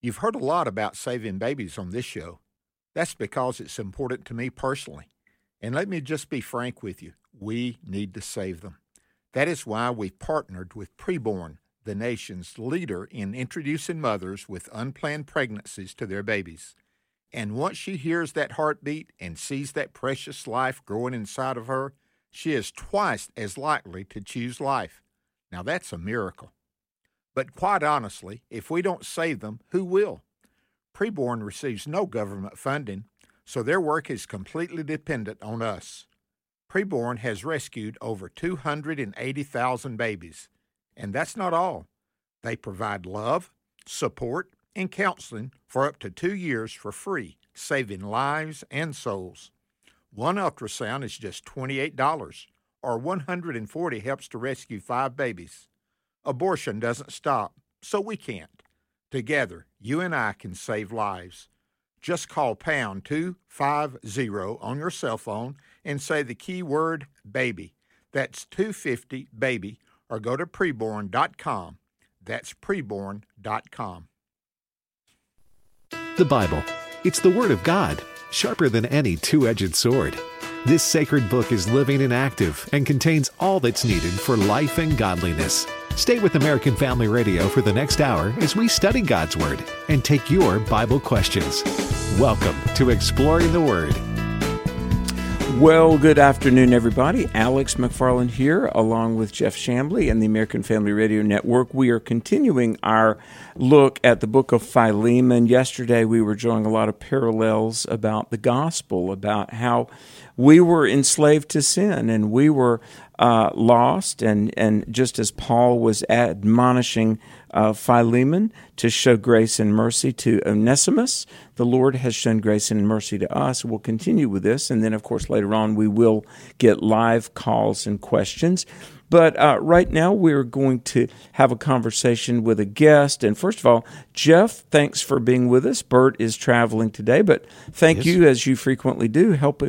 You've heard a lot about saving babies on this show. That's because it's important to me personally. And let me just be frank with you. We need to save them. That is why we've partnered with Preborn, the nation's leader in introducing mothers with unplanned pregnancies to their babies. And once she hears that heartbeat and sees that precious life growing inside of her, she is twice as likely to choose life. Now that's a miracle. But quite honestly, if we don't save them, who will? Preborn receives no government funding, so their work is completely dependent on us. Preborn has rescued over 280,000 babies. And that's not all. They provide love, support, and counseling for up to 2 years for free, saving lives and souls. One ultrasound is just $28, or $140 helps to rescue 5 babies. Abortion doesn't stop, so we can't. Together, you and I can save lives. Just call pound 250 on your cell phone and say the keyword baby. That's 250 baby, or go to preborn.com. That's preborn.com. The Bible. It's the Word of God, sharper than any two-edged sword. This sacred book is living and active and contains all that's needed for life and godliness. Stay with American Family Radio for the next hour as we study God's Word and take your Bible questions. Welcome to Exploring the Word. Well, good afternoon, everybody. Alex McFarland here, along with Jeff Chambly and the American Family Radio Network. We are continuing our look at the book of Philemon. Yesterday, we were drawing a lot of parallels about the gospel, about how we were enslaved to sin and we were lost. And just as Paul was admonishing Philemon to show grace and mercy to Onesimus, the Lord has shown grace and mercy to us. We'll continue with this, and then, of course, later on we will get live calls and questions. But right now we're going to have a conversation with a guest. And first of all, Jeff, thanks for being with us. Bert is traveling today, but thank you, as you frequently do, helping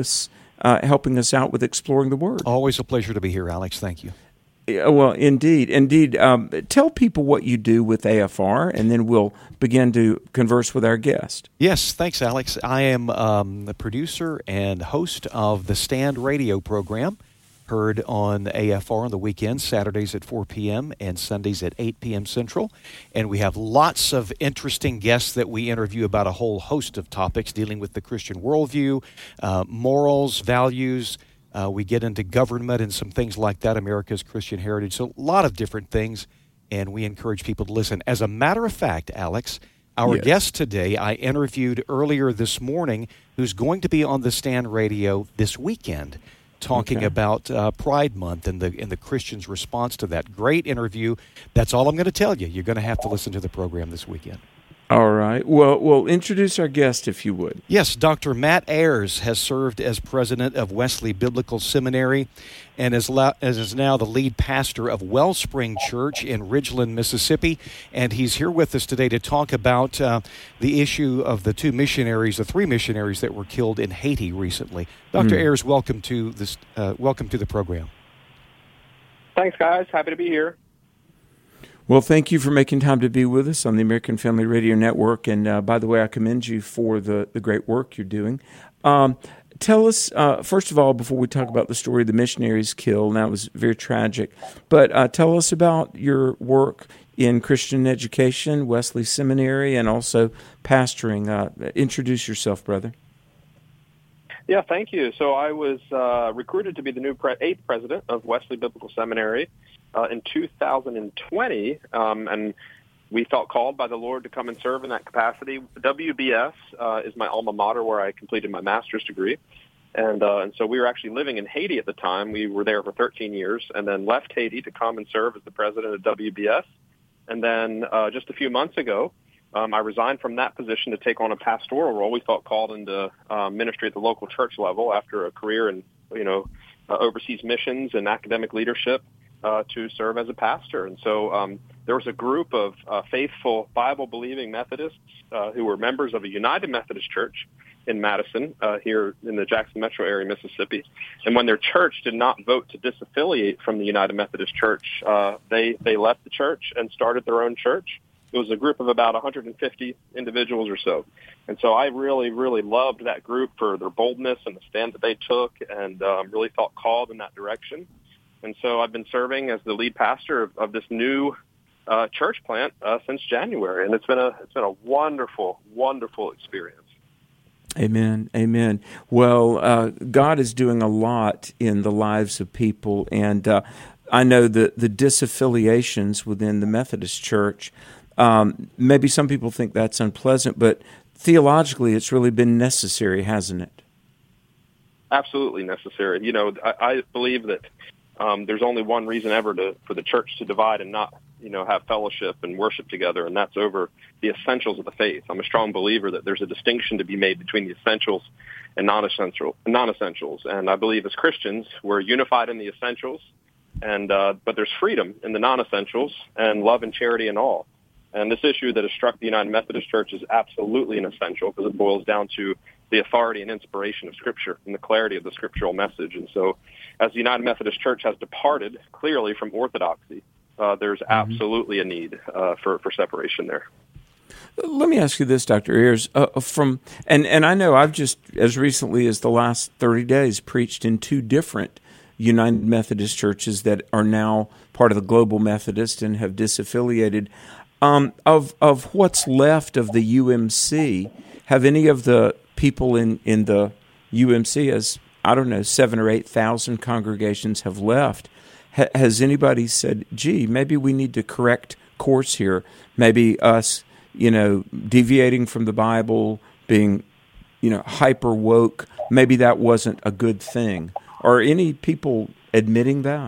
us out with exploring the Word. Always a pleasure to be here, Alex. Thank you. Well, indeed. Tell people what you do with AFR, and then we'll begin to converse with our guest. Yes, thanks, Alex. I am the producer and host of the Stand radio program, heard on AFR on the weekends, Saturdays at 4 p.m. and Sundays at 8 p.m. Central. And we have lots of interesting guests that we interview about a whole host of topics dealing with the Christian worldview, morals, values. We get into government and some things like that, America's Christian heritage. So a lot of different things, and we encourage people to listen. As a matter of fact, Alex, our guest today I interviewed earlier this morning, who's going to be on the Stand Radio this weekend, talking about Pride Month and the Christians' response to that. Great interview. That's all I'm going to tell you. You're going to have to listen to the program this weekend. All right. Well, introduce our guest, if you would. Yes, Dr. Matt Ayers has served as president of Wesley Biblical Seminary and is now the lead pastor of Wellspring Church in Ridgeland, Mississippi. And he's here with us today to talk about the issue of the three missionaries that were killed in Haiti recently. Dr. Ayers, welcome to the program. Thanks, guys. Happy to be here. Well, thank you for making time to be with us on the American Family Radio Network. And by the way, I commend you for the great work you're doing. Tell us, first of all, before we talk about the story of the missionaries killed, and that was very tragic, but tell us about your work in Christian education, Wesley Seminary, and also pastoring. Introduce yourself, brother. Yeah, thank you. So I was recruited to be the new 8th president of Wesley Biblical Seminary in 2020, and we felt called by the Lord to come and serve in that capacity. WBS is my alma mater where I completed my master's degree, and so we were actually living in Haiti at the time. We were there for 13 years and then left Haiti to come and serve as the president of WBS. And then just a few months ago, I resigned from that position to take on a pastoral role. We felt called into ministry at the local church level after a career in, overseas missions and academic leadership to serve as a pastor. And so there was a group of faithful Bible-believing Methodists who were members of a United Methodist Church in Madison, here in the Jackson metro area, Mississippi. And when their church did not vote to disaffiliate from the United Methodist Church, they left the church and started their own church, was a group of about 150 individuals or so. And so I really, really loved that group for their boldness and the stand that they took, and really felt called in that direction. And so I've been serving as the lead pastor of this new church plant since January, and it's been a wonderful, wonderful experience. Amen. Amen. Well, God is doing a lot in the lives of people, and I know that the disaffiliations within the Methodist Church, maybe some people think that's unpleasant, but theologically it's really been necessary, hasn't it? Absolutely necessary. You know, I believe that there's only one reason ever for the church to divide and not, have fellowship and worship together, and that's over the essentials of the faith. I'm a strong believer that there's a distinction to be made between the essentials and non-essentials. And I believe as Christians, we're unified in the essentials, and but there's freedom in the non-essentials, and love and charity in all. And this issue that has struck the United Methodist Church is absolutely an essential, because it boils down to the authority and inspiration of Scripture and the clarity of the scriptural message. And so as the United Methodist Church has departed clearly from orthodoxy, there's absolutely a need for separation there. Let me ask you this, Dr. Ayers. And I know I've just, as recently as the last 30 days, preached in 2 different United Methodist churches that are now part of the Global Methodist and have disaffiliated. Of what's left of the UMC, have any of the people in the UMC, as 7,000 or 8,000 congregations have left, has anybody said, gee, maybe we need to correct course here? Maybe us, deviating from the Bible, being, hyper woke, maybe that wasn't a good thing. Are any people admitting that?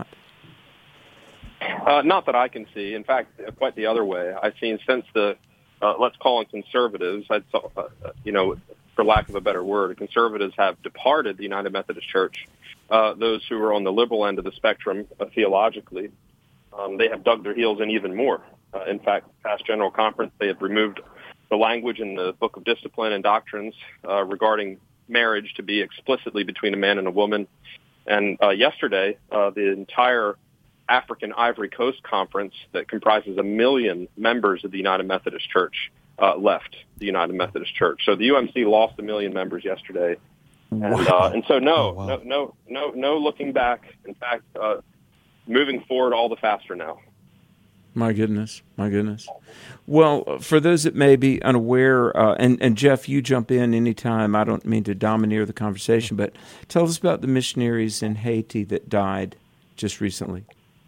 Not that I can see. In fact, quite the other way. I've seen since the, let's call them conservatives, for lack of a better word, conservatives have departed the United Methodist Church. Those who are on the liberal end of the spectrum theologically, they have dug their heels in even more. In fact, past General Conference, they have removed the language in the Book of Discipline and Doctrines regarding marriage to be explicitly between a man and a woman. And yesterday, the entire African Ivory Coast Conference that comprises 1 million members of the United Methodist Church left the United Methodist Church. So the UMC lost 1 million members yesterday. And so no looking back. In fact, moving forward all the faster now. My goodness. Well, for those that may be unaware, and Jeff, you jump in anytime. I don't mean to domineer the conversation, but tell us about the missionaries in Haiti that died just recently.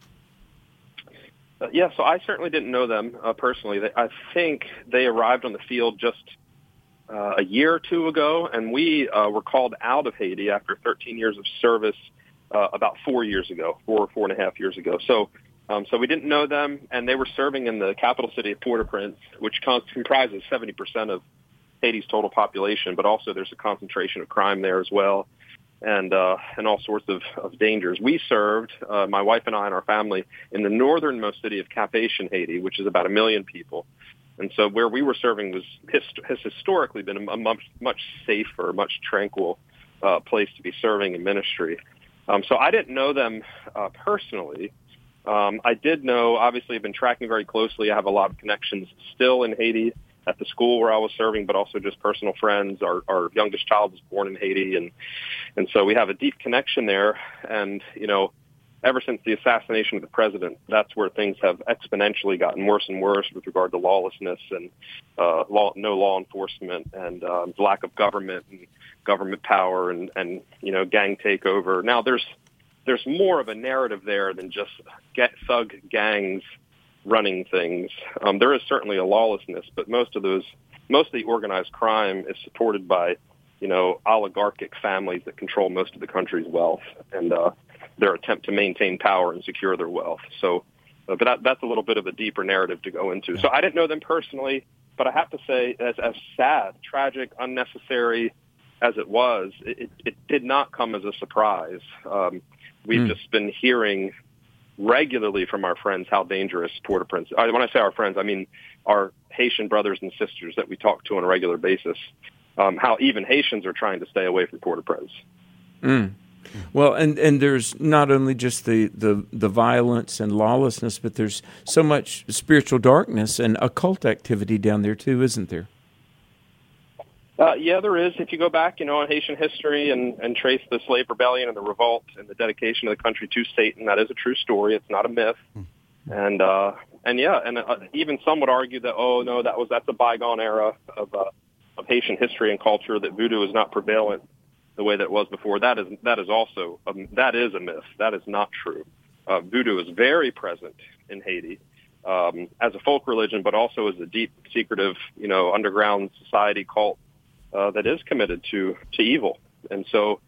So I certainly didn't know them personally. I think they arrived on the field just a year or 2 ago, and we were called out of Haiti after 13 years of service about 4 years ago, 4.5 years ago. So we didn't know them, and they were serving in the capital city of Port-au-Prince, which comprises 70% of Haiti's total population, but also there's a concentration of crime there as well, and all sorts of dangers. We served, my wife and I and our family, in the northernmost city of Cap-Haïtien, Haiti, which is about 1 million people. And so where we were serving has historically been a much safer, much tranquil place to be serving in ministry. So I didn't know them personally. I did know, obviously, I've been tracking very closely. I have a lot of connections still in Haiti at the school where I was serving, but also just personal friends. Our youngest child was born in Haiti, and so we have a deep connection there. And, ever since the assassination of the president, that's where things have exponentially gotten worse and worse with regard to lawlessness and no law enforcement and lack of government and government power and gang takeover. Now, there's more of a narrative there than just thug gangs running things. There is certainly a lawlessness, but most of the organized crime is supported by, oligarchic families that control most of the country's wealth and their attempt to maintain power and secure their wealth. So, but that's a little bit of a deeper narrative to go into. So I didn't know them personally, but I have to say, as sad, tragic, unnecessary as it was, it did not come as a surprise. We've just been hearing regularly from our friends how dangerous Port-au-Prince. When I say our friends, I mean our Haitian brothers and sisters that we talk to on a regular basis. How even Haitians are trying to stay away from Port-au-Prince. Well, and there's not only just the violence and lawlessness, but there's so much spiritual darkness and occult activity down there too, isn't there? Yeah, there is. If you go back, in Haitian history and trace the slave rebellion and the revolt and the dedication of the country to Satan, that is a true story. It's not a myth. And even some would argue that, oh no, that's a bygone era of Haitian history and culture, that voodoo is not prevalent the way that it was before. That is also that is a myth. That is not true. Voodoo is very present in Haiti as a folk religion, but also as a deep, secretive, underground society cult that is committed to evil. And so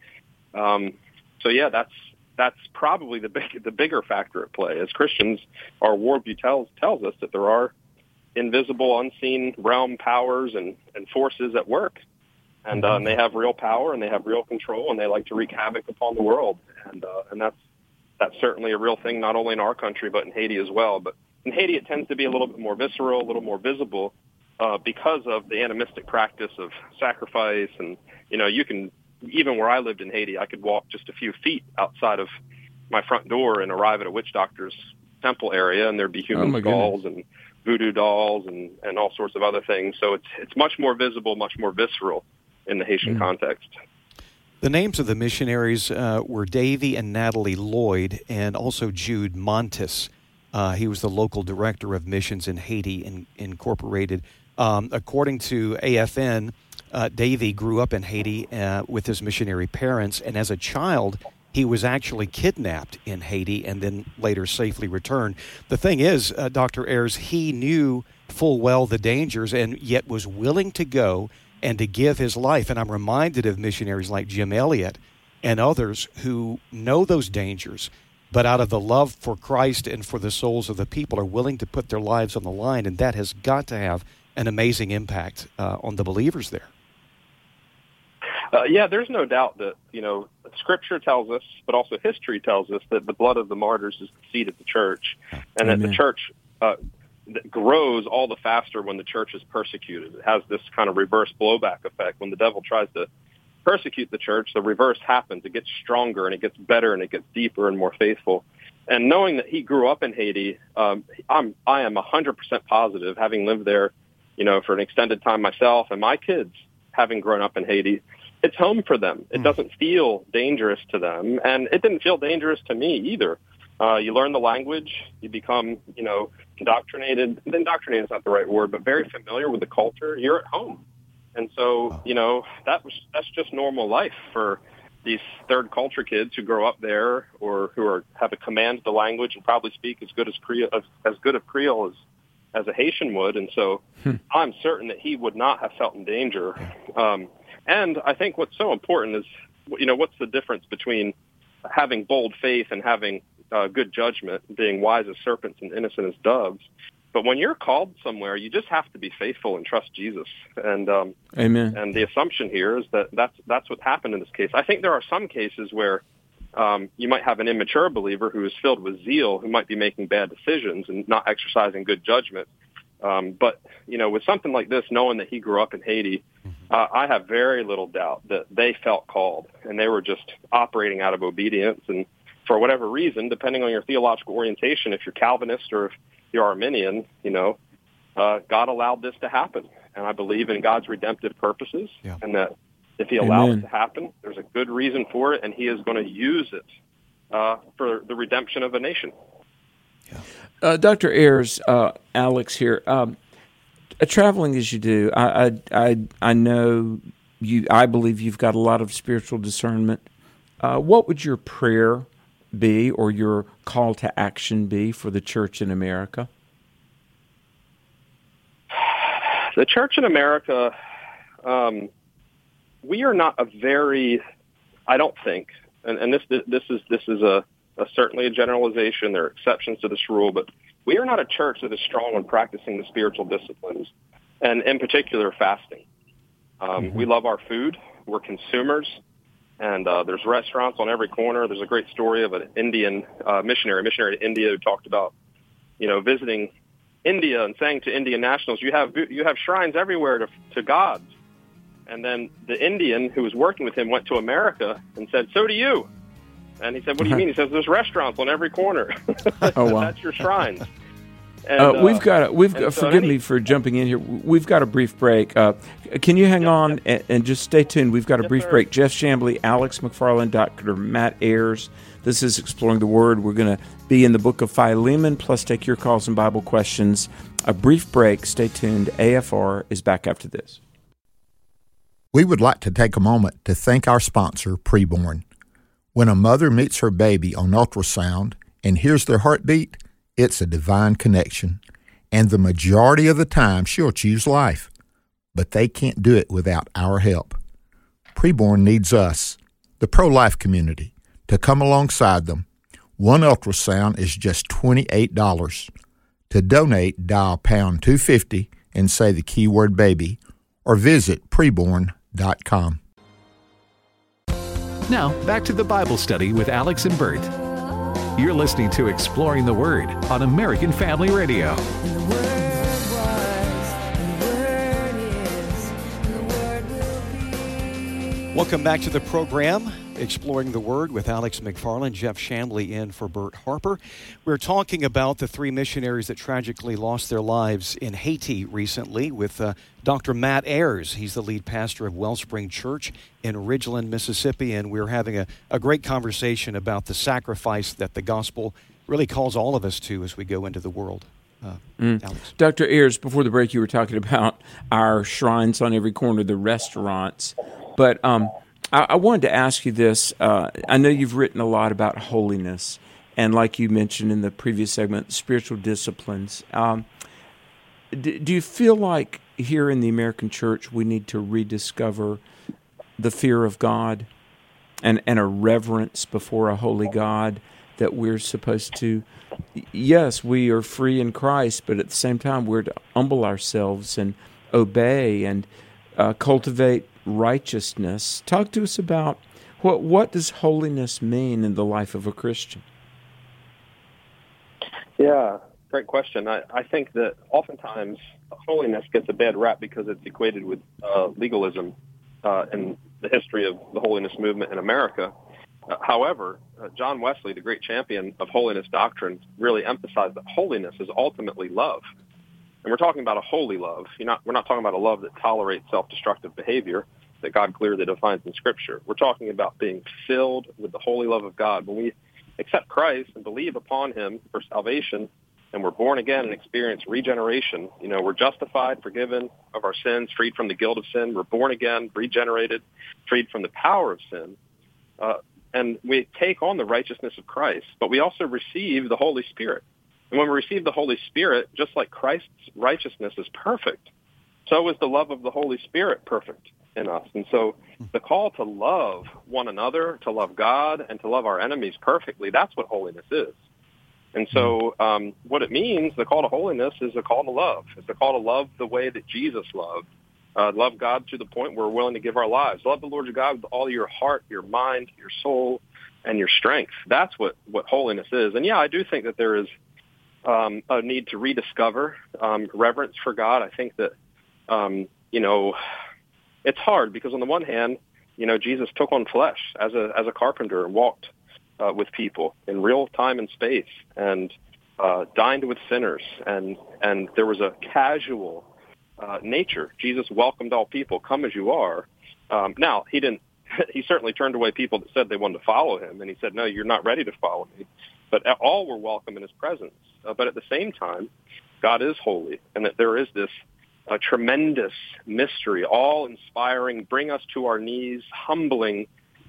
yeah, that's probably the bigger factor at play. As Christians, our worldview tells us that there are invisible, unseen realm powers and forces at work, and they have real power and they have real control, and they like to wreak havoc upon the world. And that's certainly a real thing, not only in our country but in Haiti as well. But in Haiti, it tends to be a little bit more visceral, a little more visible, because of the animistic practice of sacrifice. And you can, even where I lived in Haiti, I could walk just a few feet outside of my front door and arrive at a witch doctor's temple area, and there'd be human skulls and voodoo dolls and all sorts of other things. So it's much more visible, much more visceral in the Haitian context. The names of the missionaries were Davy and Natalie Lloyd, and also Jude Montes. He was the local director of missions in Haiti Incorporated. According to AFN, Davy grew up in Haiti with his missionary parents, and as a child, he was actually kidnapped in Haiti and then later safely returned. The thing is, Dr. Ayers, he knew full well the dangers and yet was willing to go and to give his life. And I'm reminded of missionaries like Jim Elliot and others who know those dangers, but out of the love for Christ and for the souls of the people are willing to put their lives on the line, and that has got to have an amazing impact on the believers there. Yeah, there's no doubt that, Scripture tells us, but also history tells us, that the blood of the martyrs is the seed of the church, and that the church grows all the faster when the church is persecuted. It has this kind of reverse blowback effect. When the devil tries to persecute the church, the reverse happens. It gets stronger, and it gets better, and it gets deeper and more faithful. And knowing that he grew up in Haiti, I am 100% positive, having lived there, for an extended time myself, and my kids having grown up in Haiti, it's home for them. It doesn't feel dangerous to them, and it didn't feel dangerous to me either. You learn the language, you become, indoctrinated. Indoctrinated is not the right word, but very familiar with the culture. You're at home. And so, that's just normal life for these third culture kids who grow up there, or who have a command of the language and probably speak as good of Creole as a Haitian would. And so I'm certain that he would not have felt in danger. And I think what's so important is, what's the difference between having bold faith and having good judgment, being wise as serpents and innocent as doves. But when you're called somewhere, you just have to be faithful and trust Jesus. And Amen. And the assumption here is that's what happened in this case. I think there are some cases where you might have an immature believer who is filled with zeal, who might be making bad decisions and not exercising good judgment. But with something like this, knowing that he grew up in Haiti, I have very little doubt that they felt called, and they were just operating out of obedience. And for whatever reason, depending on your theological orientation, if you're Calvinist or if you're Arminian, God allowed this to happen. And I believe in God's redemptive purposes, and that if he allows it to happen, there's a good reason for it, and he is going to use it for the redemption of a nation. Dr. Ayers, Alex here. Traveling as you do, I know you. I believe you've got a lot of spiritual discernment. What would your prayer be, or your call to action be, for the church in America? The church in America, we are not a very, I don't think, and this is a certainly a generalization. There are exceptions to this rule, but we are not a church that is strong on practicing the spiritual disciplines, and in particular fasting. We love our food. We're consumers, and there's restaurants on every corner. There's a great story of an Indian missionary to India, who talked about, visiting India and saying to Indian nationals, you have shrines everywhere to gods. And then the Indian who was working with him went to America and said, so do you. And he said, what do you mean? He says, there's restaurants on every corner. Oh, wow. That's your shrines. And, we've got. Forgive me for jumping in here. We've got a brief break. Can you hang on and just stay tuned? We've got a brief break. Jeff Chambly, Alex McFarland, Dr. Matt Ayers. This is Exploring the Word. We're going to be in the book of Philemon, plus take your calls and Bible questions. A brief break. Stay tuned. AFR is back after this. We would like to take a moment to thank our sponsor, Preborn. When a mother meets her baby on ultrasound and hears their heartbeat, it's a divine connection, and the majority of the time she'll choose life. But they can't do it without our help. Preborn needs us, the pro-life community, to come alongside them. One ultrasound is just $28. To donate, dial pound 250 and say the keyword baby, or visit preborn.com. Now, back to the Bible study with Alex and Bert. You're listening to Exploring the Word on American Family Radio. Welcome back to the program, Exploring the Word with Alex McFarland, Jeff Chambly in for Bert Harper. We're talking about the 3 missionaries that tragically lost their lives in Haiti recently with Dr. Matt Ayers. He's the lead pastor of Wellspring Church in Ridgeland, Mississippi, and we're having a great conversation about the sacrifice that the gospel really calls all of us to as we go into the world. Alex. Dr. Ayers, before the break, you were talking about our shrines on every corner, the restaurants. But I wanted to ask you this. I know you've written a lot about holiness, and like you mentioned in the previous segment, spiritual disciplines. Do you feel like here in the American church we need to rediscover the fear of God and a reverence before a holy God, that we're supposed to, yes, we are free in Christ, but at the same time we're to humble ourselves and obey and cultivate righteousness? Talk to us about what does holiness mean in the life of a Christian? Yeah, great question. I think that oftentimes holiness gets a bad rap because it's equated with legalism in the history of the holiness movement in America. However, John Wesley, the great champion of holiness doctrine, really emphasized that holiness is ultimately love. And we're talking about a holy love. We're not talking about a love that tolerates self-destructive behavior that God clearly defines in Scripture. We're talking about being filled with the holy love of God. When we accept Christ and believe upon him for salvation, and we're born again and experience regeneration, we're justified, forgiven of our sins, freed from the guilt of sin. We're born again, regenerated, freed from the power of sin. And we take on the righteousness of Christ, but we also receive the Holy Spirit. And when we receive the Holy Spirit, just like Christ's righteousness is perfect, so is the love of the Holy Spirit perfect in us. And so the call to love one another, to love God, and to love our enemies perfectly, that's what holiness is. And so what it means, the call to holiness, is a call to love. It's a call to love the way that Jesus loved. Love God to the point where we're willing to give our lives. Love the Lord your God with all your heart, your mind, your soul, and your strength. That's what holiness is. And yeah, I do think that there is a need to rediscover reverence for God. I think that, it's hard because on the one hand, Jesus took on flesh as a carpenter and walked with people in real time and space and dined with sinners. And there was a casual nature. Jesus welcomed all people, come as you are. Now, he certainly turned away people that said they wanted to follow him. And he said, no, you're not ready to follow me. But all were welcome in his presence. But at the same time, God is holy, and that there is this tremendous mystery, all-inspiring, bring us to our knees, humbling,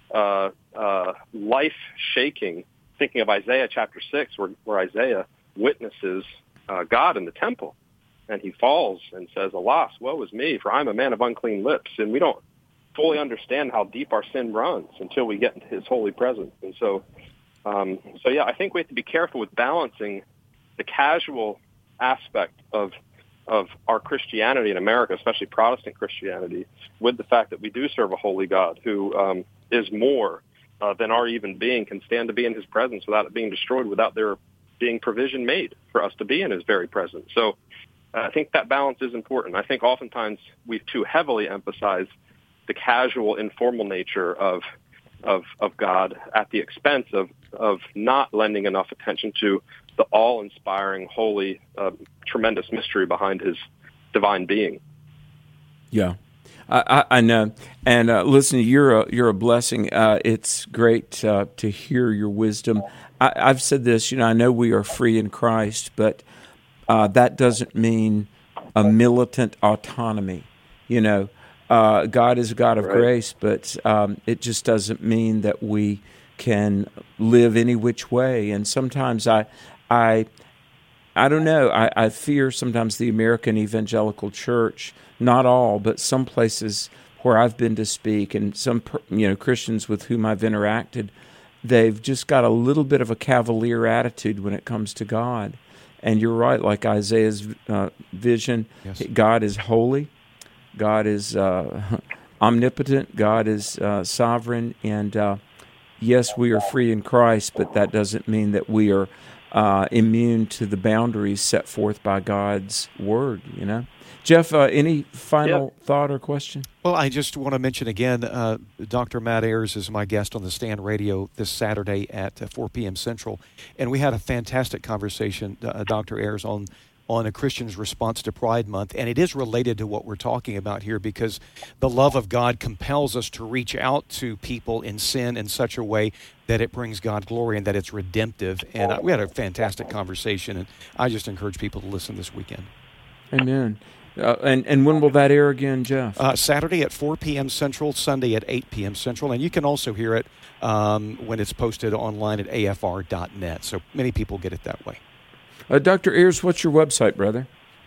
life-shaking, thinking of Isaiah chapter 6, where Isaiah witnesses God in the temple. And he falls and says, alas, woe is me, for I'm a man of unclean lips. And we don't fully understand how deep our sin runs until we get into his holy presence. And so yeah, I think we have to be careful with balancing the casual aspect of our Christianity in America, especially Protestant Christianity, with the fact that we do serve a holy God who is more than our even being can stand to be in his presence without it being destroyed, without there being provision made for us to be in his very presence. So I think that balance is important. I think oftentimes we've too heavily emphasized the casual, informal nature of of God at the expense of not lending enough attention to the all-inspiring, holy, tremendous mystery behind his divine being. Yeah, I know. And listen, you're a blessing. It's great to hear your wisdom. I've said this, I know we are free in Christ, but that doesn't mean a militant autonomy. God is a God of grace, but it just doesn't mean that we can live any which way. And sometimes I don't know. I fear sometimes the American evangelical church, not all, but some places where I've been to speak, and some Christians with whom I've interacted, they've just got a little bit of a cavalier attitude when it comes to God. And you're right, like Isaiah's vision, yes. God is holy, God is omnipotent, God is sovereign, and yes, we are free in Christ, but that doesn't mean that we are immune to the boundaries set forth by God's Word, Jeff, any final thought or question? Well, I just want to mention again, Dr. Matt Ayers is my guest on the Stand Radio this Saturday at 4 p.m. Central, and we had a fantastic conversation, Dr. Ayers, on a Christian's response to Pride Month, and it is related to what we're talking about here because the love of God compels us to reach out to people in sin in such a way that it brings God glory and that it's redemptive. And we had a fantastic conversation, and I just encourage people to listen this weekend. Amen. And when will that air again, Jeff? Saturday at 4 p.m. Central, Sunday at 8 p.m. Central, and you can also hear it when it's posted online at afr.net, so many people get it that way. Dr. Ayers, what's your website, brother?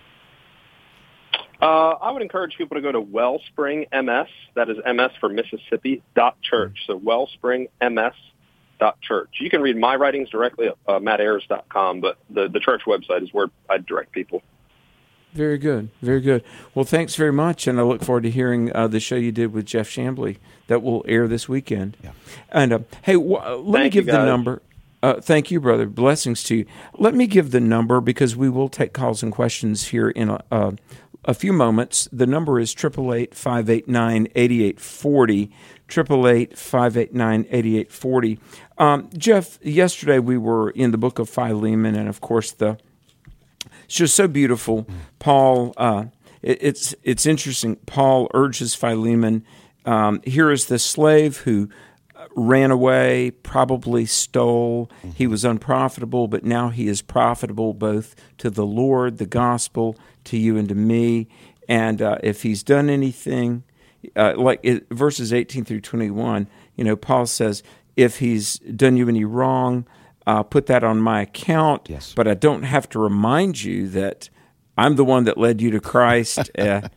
I would encourage people to go to Wellspring MS, that is MS for Mississippi, .church, so Wellspring MS .church. You can read my writings directly at mattayers.com, but the church website is where I direct people. Very good, very good. Well, thanks very much, and I look forward to hearing the show you did with Jeff Chambly that will air this weekend. Yeah. And hey, let me give the number. Thank you, brother. Blessings to you. Let me give the number because we will take calls and questions here in a few moments. The number is 888-589-8840, 888-589-8840. Jeff, yesterday we were in the book of Philemon, and of course it's just so beautiful. Paul, it's interesting. Paul urges Philemon, here is the slave who ran away, probably stole. He was unprofitable, but now he is profitable both to the Lord, the gospel, to you and to me. And if he's done anything, verses 18 through 21, Paul says, if he's done you any wrong, put that on my account, yes. But I don't have to remind you that I'm the one that led you to Christ.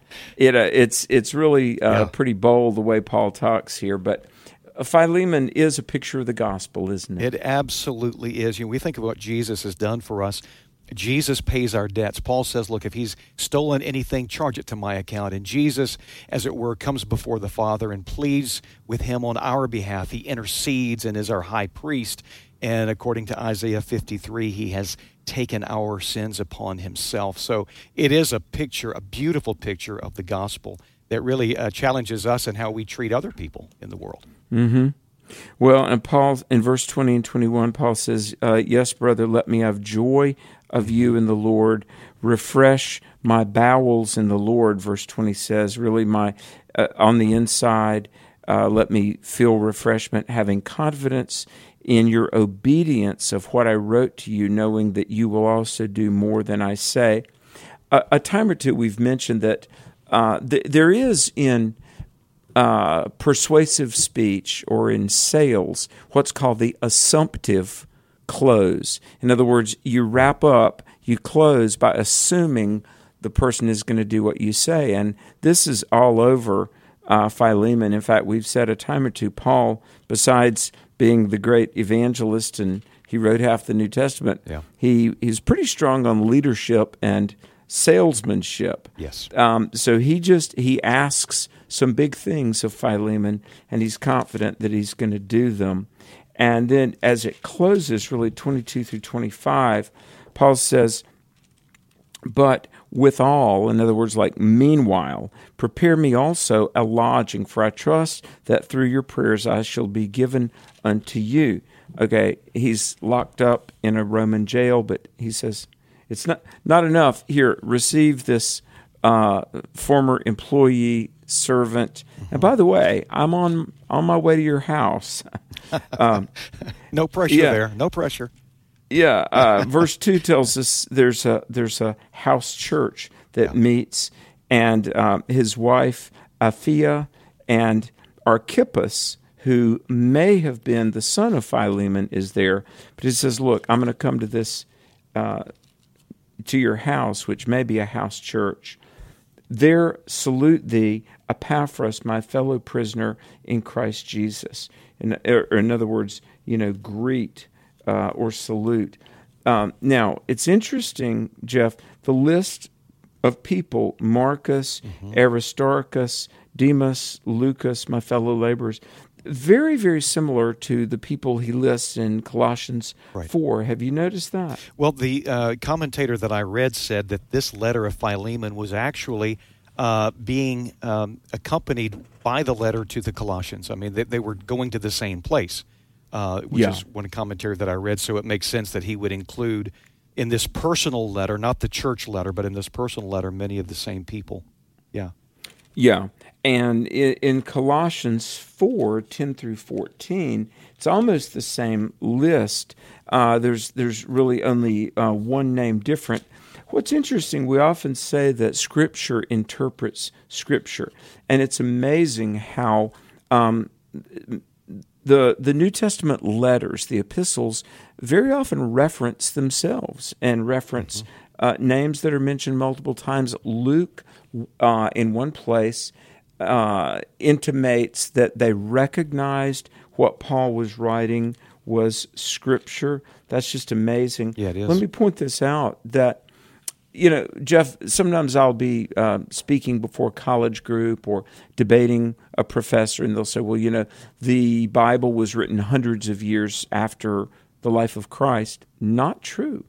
It's really pretty bold the way Paul talks here, but Philemon is a picture of the gospel, isn't it? It absolutely is. We think of what Jesus has done for us. Jesus pays our debts. Paul says, look, if he's stolen anything, charge it to my account. And Jesus, as it were, comes before the Father and pleads with him on our behalf. He intercedes and is our high priest. And according to Isaiah 53, he has taken our sins upon himself. So it is a picture, a beautiful picture of the gospel that really challenges us in how we treat other people in the world. Mm-hmm. Well, and Paul, in verse 20 and 21, Paul says, yes, brother, let me have joy of you in the Lord. Refresh my bowels in the Lord, verse 20 says, really my on the inside, let me feel refreshment, having confidence in your obedience of what I wrote to you, knowing that you will also do more than I say. A time or two we've mentioned that there is in persuasive speech or in sales what's called the assumptive close. In other words, you wrap up, you close by assuming the person is going to do what you say. And this is all over Philemon. In fact, we've said a time or two, Paul, besides being the great evangelist, and he wrote half the New Testament, he's pretty strong on leadership and salesmanship. Yes. So he asks some big things of Philemon, and he's confident that he's going to do them. And then as it closes, really 22 through 25, Paul says, but withal, in other words, like meanwhile, prepare me also a lodging, for I trust that through your prayers I shall be given unto you. Okay, he's locked up in a Roman jail, but he says, it's not enough. Here, receive this former employee, servant. And by the way, I'm on my way to your house. No pressure there. No pressure. Yeah, verse 2 tells us there's a house church that meets, and his wife Apphia and Archippus, who may have been the son of Philemon, is there. But he says, look, I'm going to come to this to your house, which may be a house church. There salute thee, Epaphras, my fellow prisoner in Christ Jesus. In other words, greet or salute. Now, it's interesting, Jeff, the list of people, Marcus, Aristarchus, Demas, Lucas, my fellow laborers, very, very similar to the people he lists in Colossians 4. Have you noticed that? Well, the commentator that I read said that this letter of Philemon was actually being accompanied by the letter to the Colossians. I mean, they were going to the same place, which is one commentary that I read, so it makes sense that he would include in this personal letter, not the church letter, but in this personal letter, many of the same people. Yeah. Yeah. And in Colossians 4, 10 through 14, it's almost the same list. There's really only one name different. What's interesting, we often say that Scripture interprets Scripture, and it's amazing how the New Testament letters, the epistles, very often reference themselves and reference names that are mentioned multiple times. Luke, in one place, intimates that they recognized what Paul was writing was Scripture. That's just amazing. Yeah, it is. Let me point this out, that Jeff, sometimes I'll be speaking before a college group or debating a professor, and they'll say, well, the Bible was written hundreds of years after the life of Christ. Not true.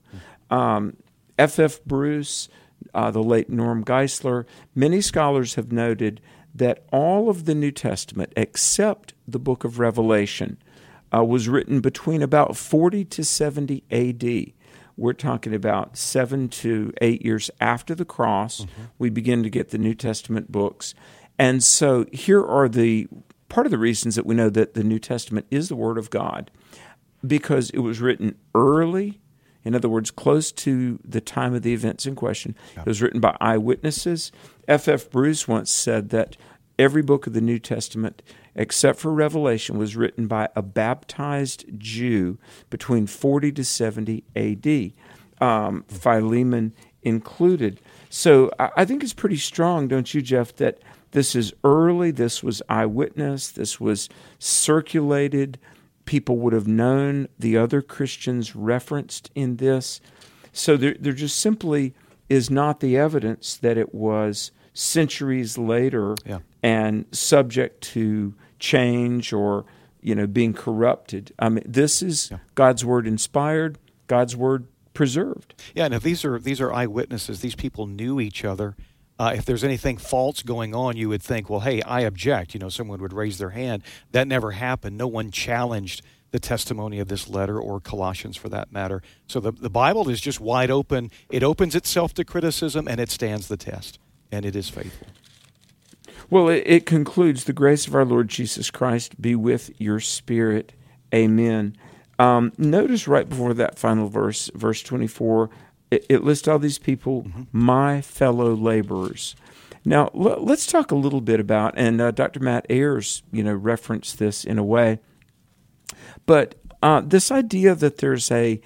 F.F. Bruce, the late Norm Geisler, many scholars have noted that all of the New Testament, except the book of Revelation, was written between about 40 to 70 A.D., We're talking about 7 to 8 years after the cross, we begin to get the New Testament books. And so here are part of the reasons that we know that the New Testament is the Word of God, because it was written early, in other words, close to the time of the events in question. It was written by eyewitnesses. F.F. Bruce once said that every book of the New Testament, except for Revelation, was written by a baptized Jew between 40 to 70 A.D., Philemon included. So I think it's pretty strong, don't you, Jeff, that this is early, this was eyewitness, this was circulated, people would have known the other Christians referenced in this. So there just simply is not the evidence that it was centuries later and subject to change or being corrupted. I mean, this is God's Word inspired, God's Word preserved. Yeah, and if these are eyewitnesses, these people knew each other. If there's anything false going on, you would think, well, hey, I object. Someone would raise their hand. That never happened. No one challenged the testimony of this letter, or Colossians for that matter. So the Bible is just wide open. It opens itself to criticism, and it stands the test, and it is faithful. Well, it concludes, the grace of our Lord Jesus Christ be with your spirit. Amen. Notice right before that final verse, verse 24, it lists all these people, my fellow laborers. Now, let's talk a little bit about, and Dr. Matt Ayers, referenced this in a way, but this idea that there's a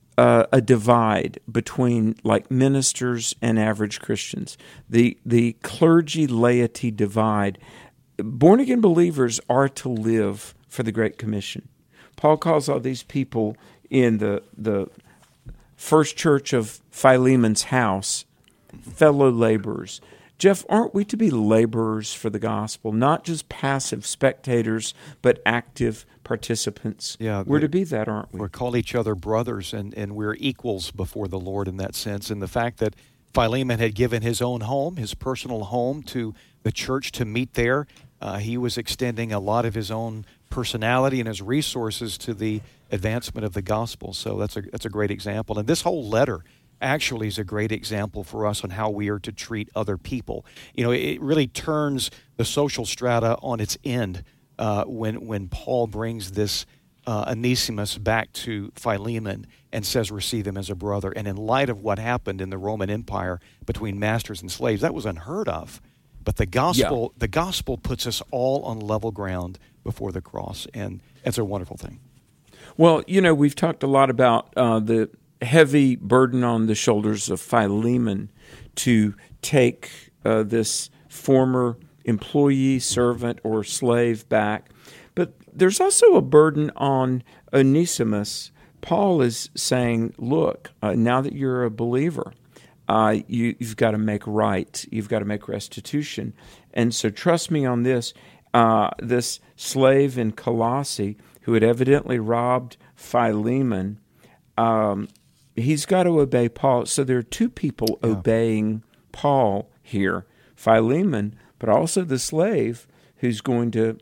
divide between like ministers and average Christians, the clergy laity divide. Born again believers are to live for the Great Commission. Paul calls all these people in the first church of Philemon's house fellow laborers. Jeff, aren't we to be laborers for the gospel, not just passive spectators, but active participants? Yeah, we're to be that, aren't we? We're called each other brothers, and we're equals before the Lord in that sense. And the fact that Philemon had given his own home, his personal home, to the church to meet there. He was extending a lot of his own personality and his resources to the advancement of the gospel. So that's a great example. And this whole letter actually is a great example for us on how we are to treat other people. It really turns the social strata on its end when Paul brings this Onesimus back to Philemon and says, receive him as a brother. And in light of what happened in the Roman Empire between masters and slaves, that was unheard of. But the gospel puts us all on level ground before the cross, and it's a wonderful thing. Well, we've talked a lot about the heavy burden on the shoulders of Philemon to take this former employee, servant, or slave back. But there's also a burden on Onesimus. Paul is saying, look, now that you're a believer, you've got to make right. You've got to make restitution. And so trust me on this. This slave in Colossae who had evidently robbed Philemon, he's got to obey Paul. So there are two people obeying Paul here, Philemon, but also the slave who's going to,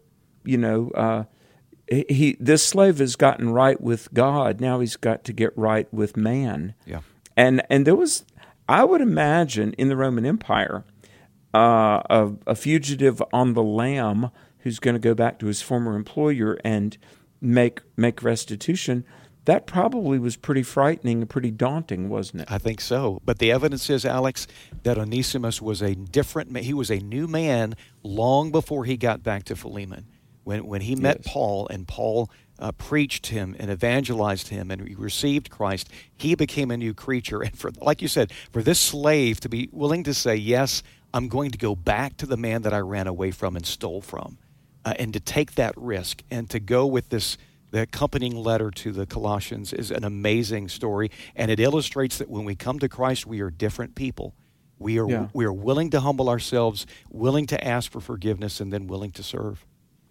this slave has gotten right with God. Now he's got to get right with man. Yeah. And there was, I would imagine, in the Roman Empire, a fugitive on the lam who's going to go back to his former employer and make restitution. That probably was pretty frightening and pretty daunting, wasn't it? I think so. But the evidence is, Alex, that Onesimus was he was a new man long before he got back to Philemon. When he met Paul, and Paul preached him and evangelized him, and he received Christ, he became a new creature. And like you said, for this slave to be willing to say, yes, I'm going to go back to the man that I ran away from and stole from, and to take that risk and to go with the accompanying letter to the Colossians is an amazing story, and it illustrates that when we come to Christ, we are different people. We are willing to humble ourselves, willing to ask for forgiveness, and then willing to serve.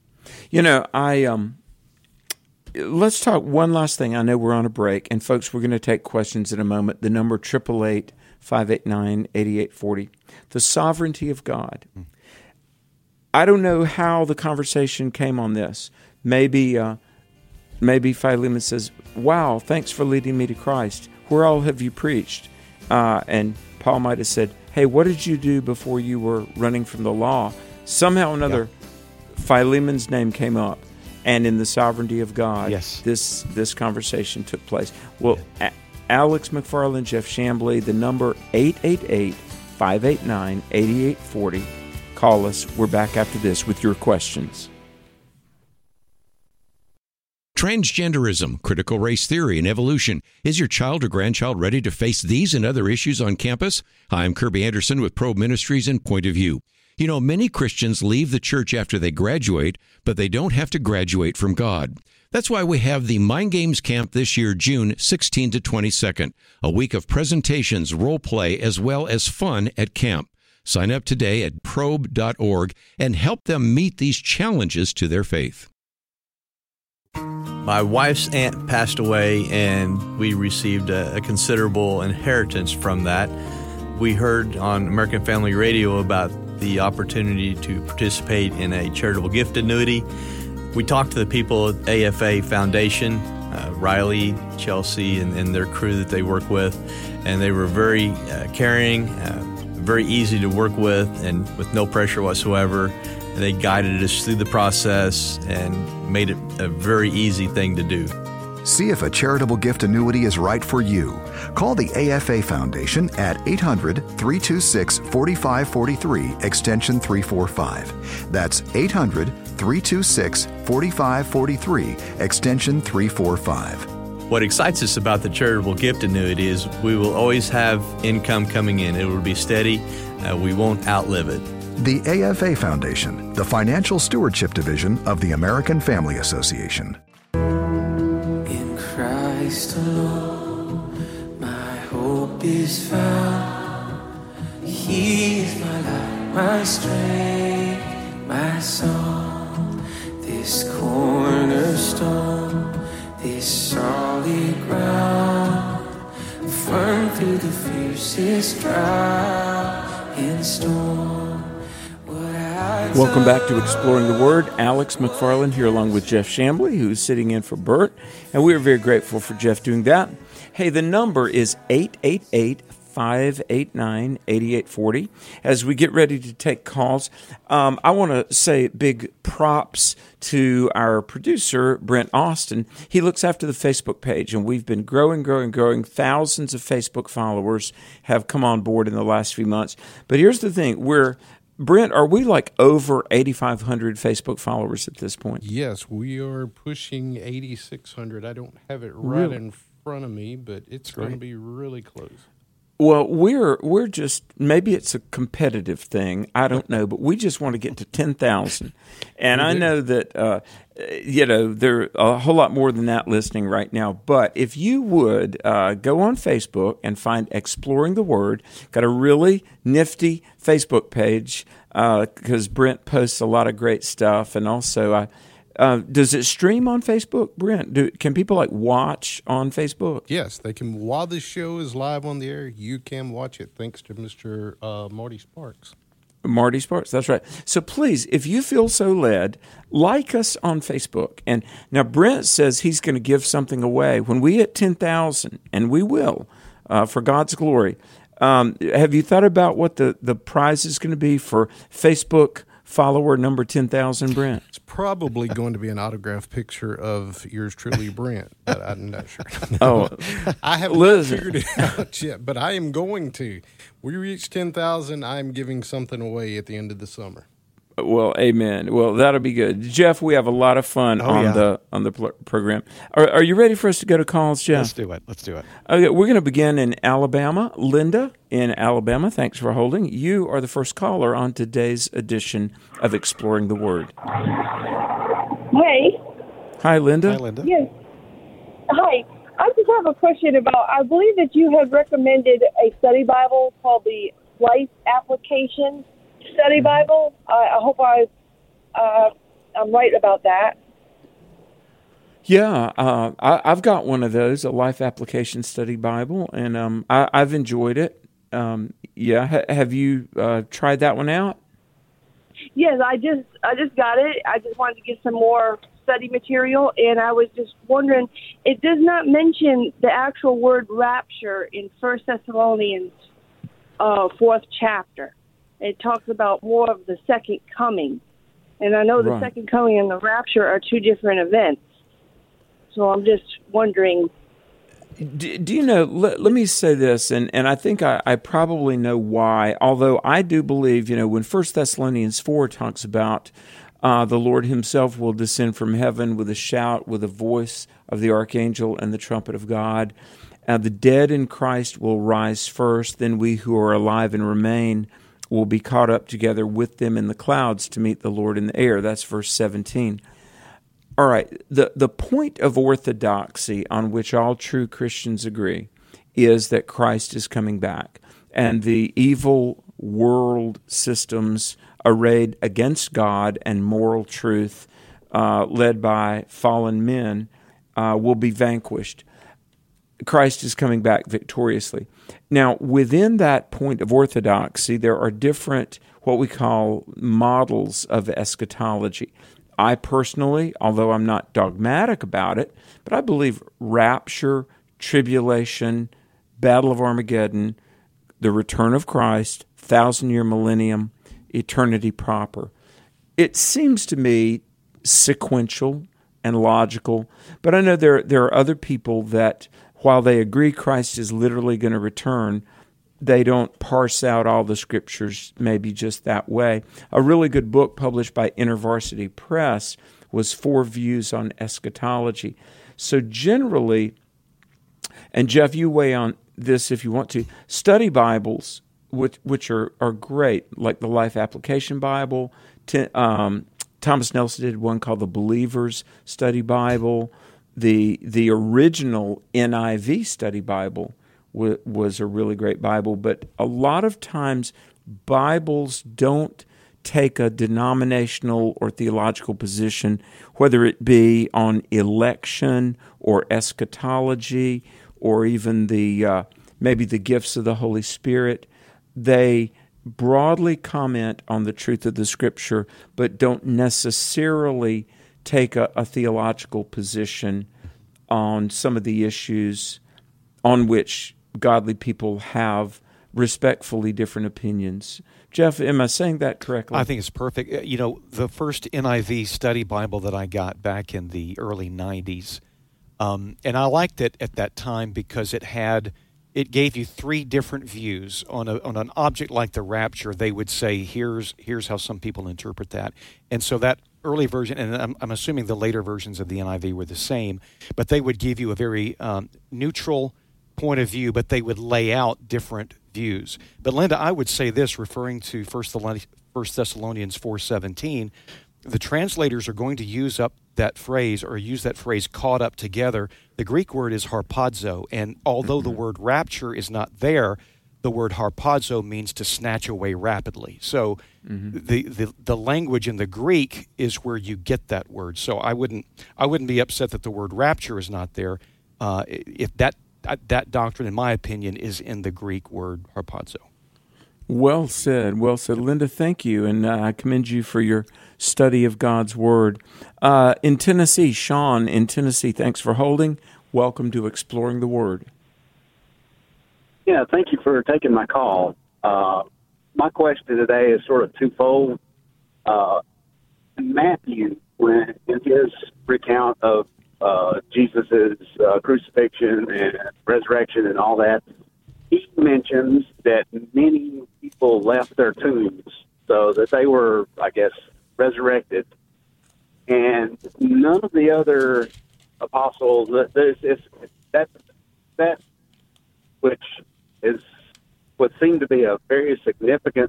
Let's talk one last thing. I know we're on a break, and folks, we're going to take questions in a moment. The number 888-589-8840. The sovereignty of God. I don't know how the conversation came on this. Maybe Philemon says, wow, thanks for leading me to Christ. Where all have you preached? And Paul might have said, hey, what did you do before you were running from the law? Somehow or another, Philemon's name came up. And in the sovereignty of God, this conversation took place. Well, Alex McFarland, Jeff Chambly, the number 888-589-8840. Call us. We're back after this with your questions. Transgenderism, critical race theory, and evolution. Is your child or grandchild ready to face these and other issues on campus? Hi, I'm Kirby Anderson with Probe Ministries and Point of View. You know, many Christians leave the church after they graduate, but they don't have to graduate from God. That's why we have the Mind Games Camp this year, June 16 to 22nd, a week of presentations, role play, as well as fun at camp. Sign up today at probe.org and help them meet these challenges to their faith. My wife's aunt passed away, and we received a considerable inheritance from that. We heard on American Family Radio about the opportunity to participate in a charitable gift annuity. We talked to the people at AFA Foundation, Riley, Chelsea, and their crew that they work with, and they were very caring, very easy to work with, and with no pressure whatsoever. They guided us through the process and made it a very easy thing to do. See if a charitable gift annuity is right for you. Call the AFA Foundation at 800-326-4543, extension 345. That's 800-326-4543, extension 345. What excites us about the charitable gift annuity is we will always have income coming in. It will be steady. We won't outlive it. The AFA Foundation, the financial stewardship division of the American Family Association. In Christ alone, my hope is found. He is my light, my strength, my song. This cornerstone, this solid ground, firm through the fiercest drought and storm. Welcome back to Exploring the Word. Alex McFarland here along with Jeff Chambly, who's sitting in for Bert, and we are very grateful for Jeff doing that. Hey, the number is 888-589-8840. As we get ready to take calls, I want to say big props to our producer, Brent Austin. He looks after the Facebook page, and we've been growing. Thousands of Facebook followers have come on board in the last few months. But here's the thing. Brent, are we like over 8,500 Facebook followers at this point? Yes, we are pushing 8,600. I don't have it right in front of me, but it's going to be really close. Well, we're just, maybe it's a competitive thing, I don't know, but we just want to get to 10,000. And I know that, there are a whole lot more than that listening right now. But if you would go on Facebook and find Exploring the Word, got a really nifty Facebook page because Brent posts a lot of great stuff. And also, does it stream on Facebook, Brent? Can people watch on Facebook? Yes, they can. While this show is live on the air, you can watch it thanks to Mr. Marty Sparks. Marty Sparks, that's right. So please, if you feel so led, like us on Facebook. And now Brent says he's going to give something away when we hit 10,000, and we will, for God's glory. Have you thought about what the prize is going to be for Facebook follower number 10,000, Brent? It's probably going to be an autographed picture of yours truly, Brent, but I'm not sure. Oh, I haven't figured it out yet, but I am going to. We reach 10,000, I'm giving something away at the end of the summer. Well, amen. Well, that'll be good. Jeff, we have a lot of fun on the program. Are you ready for us to go to calls, Jeff? Let's do it. Okay, we're going to begin in Alabama. Linda in Alabama, thanks for holding. You are the first caller on today's edition of Exploring the Word. Hey. Hi, Linda. Hi, Linda. Yes. Hi. I just have a question about, I believe that you have recommended a study Bible called the Life Application Study Bible. I hope I'm right about that. Yeah, I've got one of those, a Life Application Study Bible, and I've enjoyed it. Have you tried that one out? Yes, I just got it. I just wanted to get some more study material, and I was just wondering, it does not mention the actual word rapture in 1 Thessalonians 4th chapter. It talks about more of the second coming. And I know the second coming and the rapture are two different events. So I'm just wondering. Do you know, let me say this, and I think I probably know why, although I do believe, when 1 Thessalonians 4 talks about the Lord himself will descend from heaven with a shout, with the voice of the archangel and the trumpet of God, the dead in Christ will rise first, then we who are alive and remain will be caught up together with them in the clouds to meet the Lord in the air. That's verse 17. All right, the point of orthodoxy on which all true Christians agree is that Christ is coming back, and the evil world systems arrayed against God and moral truth led by fallen men will be vanquished. Christ is coming back victoriously. Now, within that point of orthodoxy, there are different, what we call models of eschatology. I personally, although I'm not dogmatic about it, but I believe rapture, tribulation, Battle of Armageddon, the return of Christ, 1,000-year millennium, eternity proper. It seems to me sequential and logical, but I know there are other people that, while they agree Christ is literally going to return, they don't parse out all the scriptures maybe just that way. A really good book published by InterVarsity Press was 4 Views on Eschatology. So generally, and Jeff, you weigh on this if you want to, study Bibles, which are great, like the Life Application Bible. Thomas Nelson did one called the Believer's Study Bible. The original NIV Study Bible was a really great Bible, but a lot of times Bibles don't take a denominational or theological position, whether it be on election or eschatology or even the maybe the gifts of the Holy Spirit. They broadly comment on the truth of the Scripture, but don't necessarily take a theological position on some of the issues on which godly people have respectfully different opinions. Jeff, am I saying that correctly? I think it's perfect. You know, the first NIV study Bible that I got back in the early 90s, and I liked it at that time because it gave you three different views on an object like the rapture. They would say, here's how some people interpret that. And so that early version, and I'm assuming the later versions of the NIV were the same, but they would give you a very neutral point of view, but they would lay out different views. But Linda, I would say this, referring to 1 Thessalonians 4:17, the translators are going to use that phrase caught up together. The Greek word is harpazo, and although the word rapture is not there, the word harpazo means to snatch away rapidly. So the language in the Greek is where you get that word. So I wouldn't be upset that the word rapture is not there if that doctrine, in my opinion, is in the Greek word harpazo. Well said, well said. Linda, thank you, and I commend you for your study of God's Word. In Tennessee, Sean in Tennessee, thanks for holding. Welcome to Exploring the Word. Yeah, thank you for taking my call. My question today is sort of twofold. Matthew, when in his recount of Jesus' crucifixion and resurrection and all that, he mentions that many people left their tombs, so that they were, I guess, resurrected. And none of the other apostles, that which is what seemed to be a very significant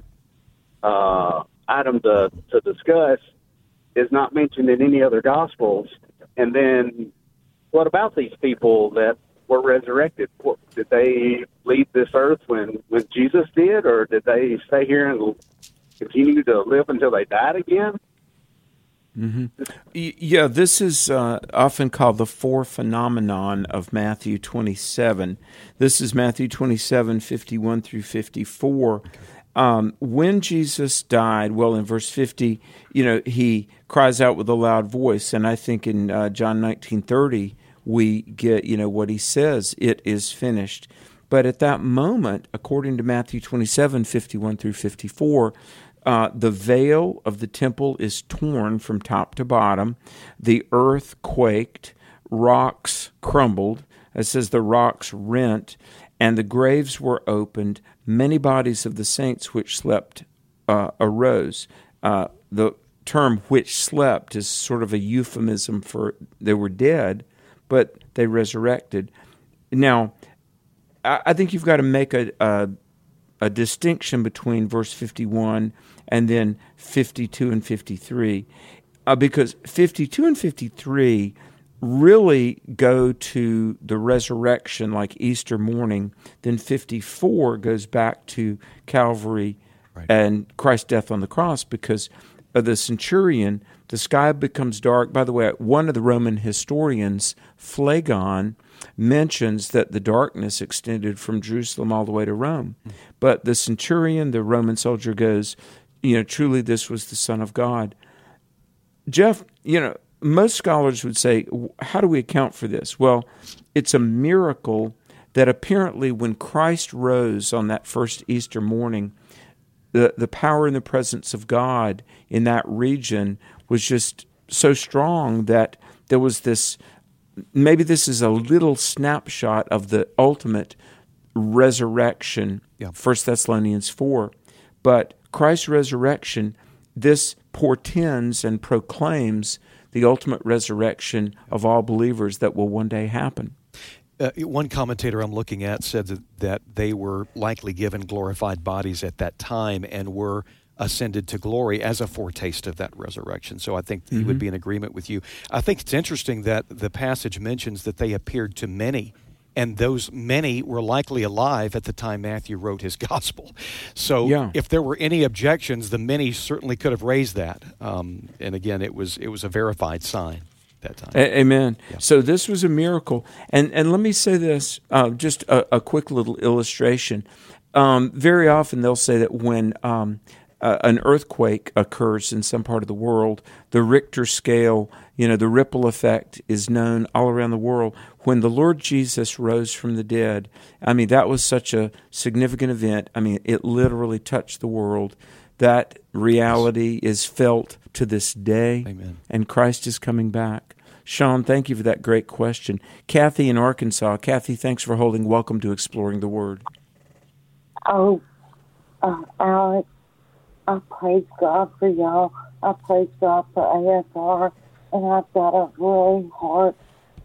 item to discuss, is not mentioned in any other Gospels. And then what about these people that were resurrected? Did they leave this earth when Jesus did, or did they stay here and continue to live until they died again? Mm-hmm. Yeah, this is often called the four phenomenon of Matthew 27. This is Matthew 27, 51 through 54. When Jesus died, well, in verse 50, he cries out with a loud voice, and I think in John 19:30, we get, what he says, it is finished. But at that moment, according to Matthew 27, 51 through 54, the veil of the temple is torn from top to bottom. The earth quaked, rocks crumbled. It says the rocks rent, and the graves were opened. Many bodies of the saints which slept arose. The term which slept is sort of a euphemism for they were dead, but they resurrected. Now, I think you've got to make a distinction between verse 51 and then 52 and 53, because 52 and 53 really go to the resurrection like Easter morning. Then 54 goes back to Calvary and Christ's death on the cross, because of the centurion, the sky becomes dark. By the way, one of the Roman historians, Phlegon, mentions that the darkness extended from Jerusalem all the way to Rome. But the centurion, the Roman soldier, goes, truly this was the Son of God. Jeff, most scholars would say, how do we account for this? Well, it's a miracle that apparently when Christ rose on that first Easter morning, the power and the presence of God in that region was just so strong that there was this, maybe this is a little snapshot of the ultimate resurrection, 1 Thessalonians 4. But Christ's resurrection, this portends and proclaims the ultimate resurrection of all believers that will one day happen. One commentator I'm looking at said that they were likely given glorified bodies at that time and were ascended to glory as a foretaste of that resurrection. So I think he would be in agreement with you. I think it's interesting that the passage mentions that they appeared to many, and those many were likely alive at the time Matthew wrote his gospel. So if there were any objections, the many certainly could have raised that. And again, it was a verified sign that time. Amen. Yeah. So this was a miracle. And let me say this, just a quick little illustration. Very often they'll say that when an earthquake occurs in some part of the world, the Richter scale, the ripple effect is known all around the world. When the Lord Jesus rose from the dead, that was such a significant event. It literally touched the world. That reality is felt to this day. Amen. And Christ is coming back. Sean, thank you for that great question. Kathy in Arkansas. Kathy, thanks for holding. Welcome to Exploring the Word. Oh, Alex, I praise God for y'all. I praise God for AFR, and I've got a really hard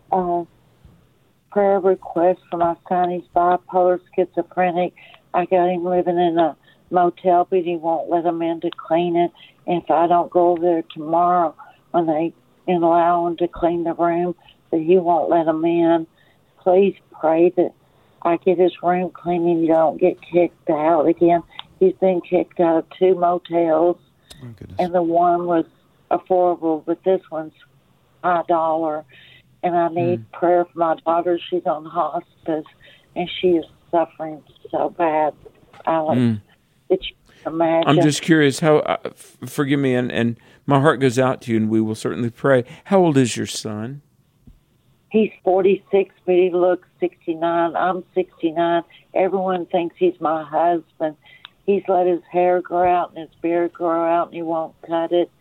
prayer request for my son. He's bipolar schizophrenic. I got him living in a motel, but he won't let him in to clean it. And if I don't go there tomorrow when they allow him to clean the room, that he won't let him in. Please pray that I get his room clean and you don't get kicked out again. He's been kicked out of 2 motels, and the one was affordable, but this one's $5. And I need prayer for my daughter. She's on hospice, and she is suffering so bad, Alex. That you can imagine. I'm just curious how. Forgive me, and my heart goes out to you, and we will certainly pray. How old is your son? He's 46, but he looks 69. I'm 69. Everyone thinks he's my husband. He's let his hair grow out and his beard grow out, and he won't cut it.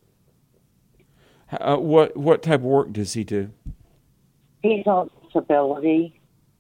What type of work does he do? He's on disability.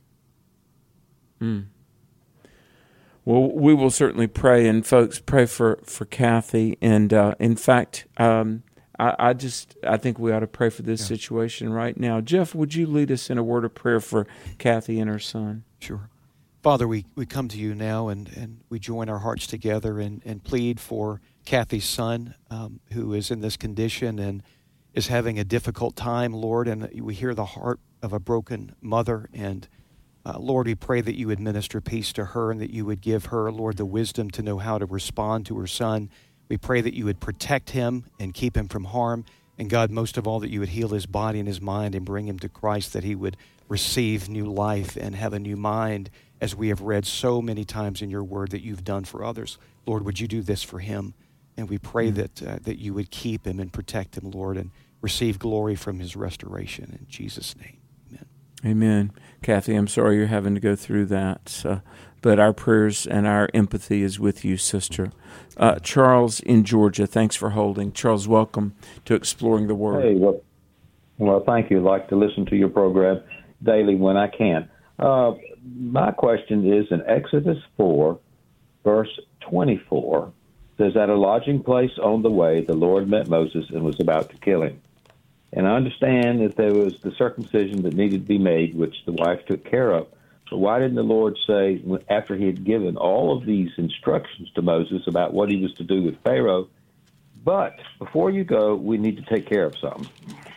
Well, we will certainly pray, and folks, pray for Kathy. And in fact, I think we ought to pray for this situation right now. Jeff, would you lead us in a word of prayer for Kathy and her son? Sure. Father, we come to you now, and we join our hearts together and plead for Kathy's son, who is in this condition and is having a difficult time, Lord, and we hear the heart of a broken mother. And Lord, we pray that you would minister peace to her and that you would give her, Lord, the wisdom to know how to respond to her son. We pray that you would protect him and keep him from harm. And God, most of all, that you would heal his body and his mind and bring him to Christ, that he would receive new life and have a new mind, as we have read so many times in your word that you've done for others. Lord, would you do this for him? And we pray that you would keep him and protect him, Lord, and receive glory from his restoration. In Jesus' name, amen. Amen. Kathy, I'm sorry you're having to go through that, but our prayers and our empathy is with you, sister. Charles in Georgia, thanks for holding. Charles, welcome to Exploring the Word. Hey, well, thank you. I like to listen to your program daily when I can. My question is in Exodus 4, verse 24, says, "At a lodging place on the way, the Lord met Moses and was about to kill him." And I understand that there was the circumcision that needed to be made, which the wife took care of. So why didn't the Lord say, after he had given all of these instructions to Moses about what he was to do with Pharaoh, but before you go, we need to take care of something?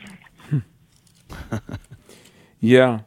Yeah.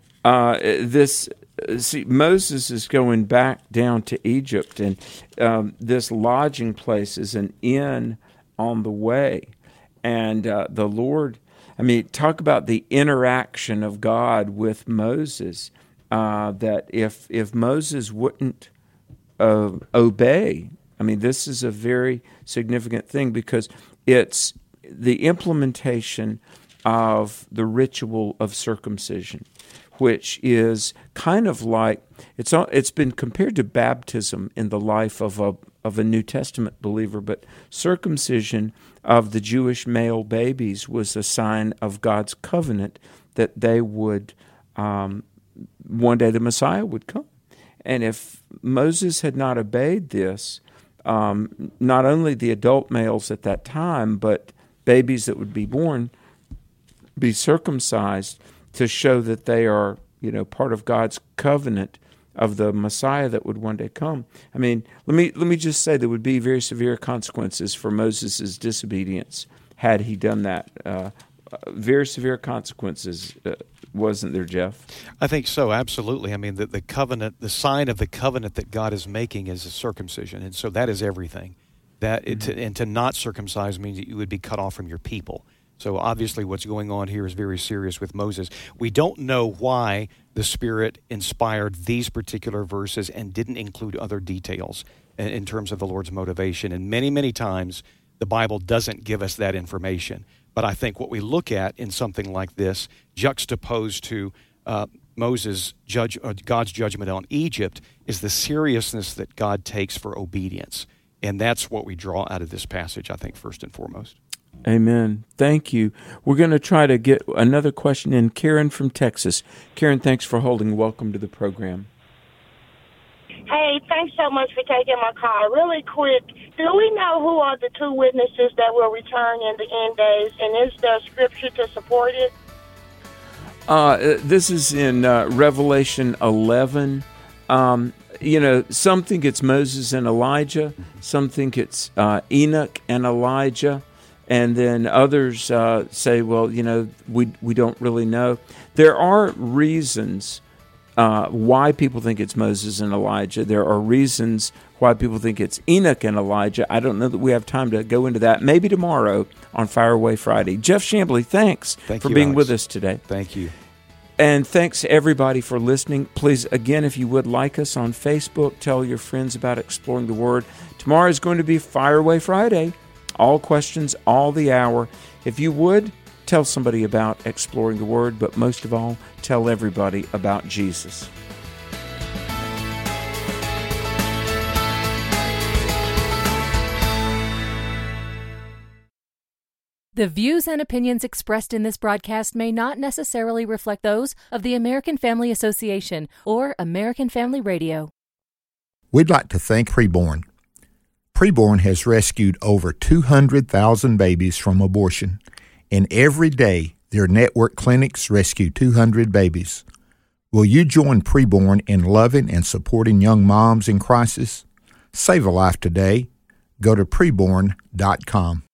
Moses is going back down to Egypt, and this lodging place is an inn on the way. And the Lord, talk about the interaction of God with Moses, that if Moses wouldn't obey, this is a very significant thing, because it's the implementation of the ritual of circumcision, which is kind of like, it's been compared to baptism in the life of a New Testament believer, but circumcision of the Jewish male babies was a sign of God's covenant that they would, one day the Messiah would come. And if Moses had not obeyed this, not only the adult males at that time, but babies that would be born, be circumcised to show that they are, part of God's covenant of the Messiah that would one day come. Let me just say there would be very severe consequences for Moses' disobedience had he done that. Very severe consequences, wasn't there, Jeff? I think so, absolutely. The covenant, the sign of the covenant that God is making is a circumcision, and so that is everything. And to not circumcise means that you would be cut off from your people. So obviously what's going on here is very serious with Moses. We don't know why the Spirit inspired these particular verses and didn't include other details in terms of the Lord's motivation. And many, many times the Bible doesn't give us that information. But I think what we look at in something like this, juxtaposed to God's judgment on Egypt, is the seriousness that God takes for obedience. And that's what we draw out of this passage, I think, first and foremost. Amen. Thank you. We're going to try to get another question in. Karen from Texas. Karen, thanks for holding. Welcome to the program. Hey, thanks so much for taking my call. Really quick, do we know who are the two witnesses that will return in the end days, and is there scripture to support it? This is in Revelation 11. Some think it's Moses and Elijah. Some think it's Enoch and Elijah. And then others say, well, we don't really know. There are reasons why people think it's Moses and Elijah. There are reasons why people think it's Enoch and Elijah. I don't know that we have time to go into that. Maybe tomorrow on Fire Away Friday. Jeff Chamblee, thanks for being Alex. with us today. Thank you. And thanks everybody for listening. Please, again, if you would like us on Facebook, tell your friends about Exploring the Word. Tomorrow is going to be Fire Away Friday. All questions, all the hour. If you would, tell somebody about Exploring the Word, but most of all, tell everybody about Jesus. The views and opinions expressed in this broadcast may not necessarily reflect those of the American Family Association or American Family Radio. We'd like to thank Preborn. Preborn has rescued over 200,000 babies from abortion, and every day their network clinics rescue 200 babies. Will you join Preborn in loving and supporting young moms in crisis? Save a life today. Go to preborn.com.